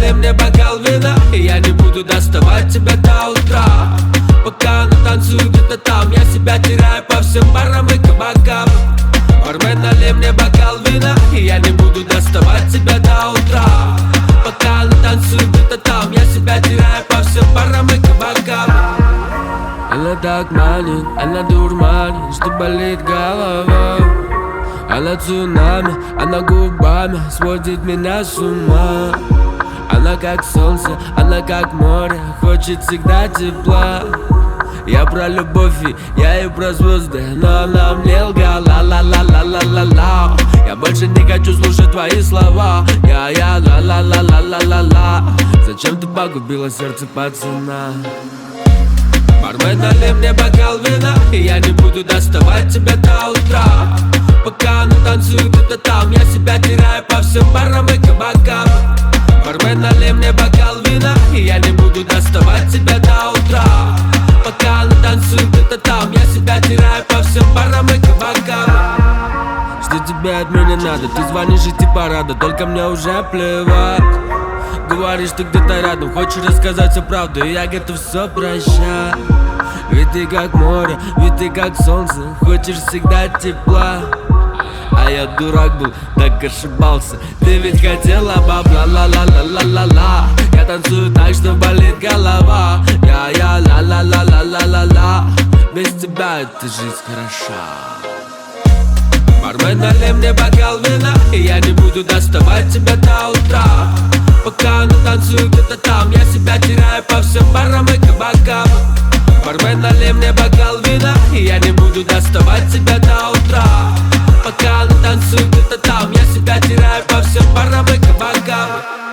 налей мне бокал вина, и я не буду доставать тебя до утра. Пока она танцует где-то там, я себя теряю по всем барам и кабакам. Бармен, налей мне бокал вина, и я не буду доставать тебя до утра. Пока она танцует где-то там, я себя теряю по всем барам и кабакам. Она так манит, она дурманит, что болит голова. Она цунами, она губами сводит меня с ума. Она как солнце, она как море, хочет всегда тепла. Я про любовь и я и про звезды, но она мне лгала, ла-ла-ла-ла-ла-ла-ла. Я больше не хочу слушать твои слова, я ла-ла-ла-ла-ла-ла-ла. Зачем ты погубила сердце пацана? Бармен, налей мне бокал вина, и я не буду доставать тебя до утра. Пока она танцует где-то там, я себя теряю по всем барам и кабакам. Бармен, налей мне бокал вина, и я не буду доставать тебя до утра. Пока она танцует где-то там, я себя теряю по всем барам и кабакам. Что тебе от меня надо? Ты звонишь и типа рада, только мне уже плевать. Говоришь, ты где-то рядом, хочешь рассказать всю правду, и я готов все прощать. Ведь ты как море, ведь ты как солнце, хочешь всегда тепла. А я дурак был, так ошибался. Ты ведь хотела бабла, ла-ла-ла-ла-ла-ла. Я танцую так, что болит голова. Я ла-ла-ла-ла-ла-ла-ла. Без тебя эта жизнь хороша. Бармен, налей мне бокал вина, и я не буду доставать тебя до утра. Пока она танцует где-то там, я себя теряю по всем барам и кабакам. Бармен, налей мне бокал вина, и я не буду доставать тебя до утра. Пока она танцует где-то там, я себя теряю по всем барам и кабакам.